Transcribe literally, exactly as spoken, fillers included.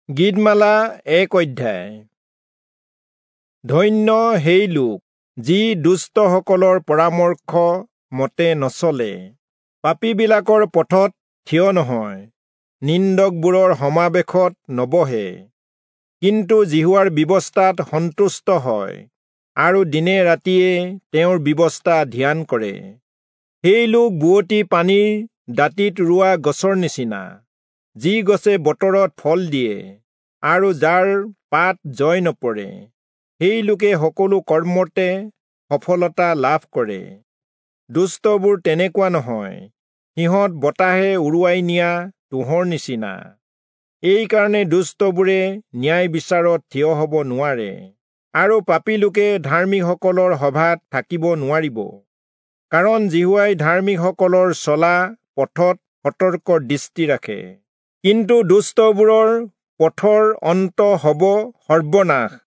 গীতমালা এক অধ্যায়। ধন্য সেই লোক যি দুষ্টসকলৰ পৰামৰ্শ মতে নচলে, পাপীবিলাকৰ পথত থিয় নহয়, নিন্দকবোৰৰ সমাৱেশত নবহে, কিন্তু জিহুৱাৰ ব্যৱস্থাত সন্তুষ্ট হয় আৰু দিনে ৰাতিয়ে তেওঁৰ ব্যৱস্থা ধ্যান কৰে। সেই লোক বুৱতী পানীৰ দাঁতিত ৰোৱা গছৰ নিচিনা, যি গছে বতৰত ফল দিয়ে আৰু যাৰ পাত জয় নপৰে। সেই লোকে সকলো কৰ্মতে সফলতা লাভ কৰে। দুষ্টবোৰ তেনেকুৱা নহয়, সিহঁত বতাহে উৰুৱাই নিয়া তুঁহৰ নিচিনা। এই কাৰণে দুষ্টবোৰে ন্যায় বিচাৰত থিয় হ'ব নোৱাৰে, আৰু পাপী লোকে ধাৰ্মিকসকলৰ সভাত থাকিব নোৱাৰিব। কাৰণ জিহুৱাই ধাৰ্মিকসকলৰ চলা পথত সতৰ্ক দৃষ্টি ৰাখে, কিন্তু দুষ্টবোৰৰ পথৰ অন্ত হ'ব সৰ্বনাশ।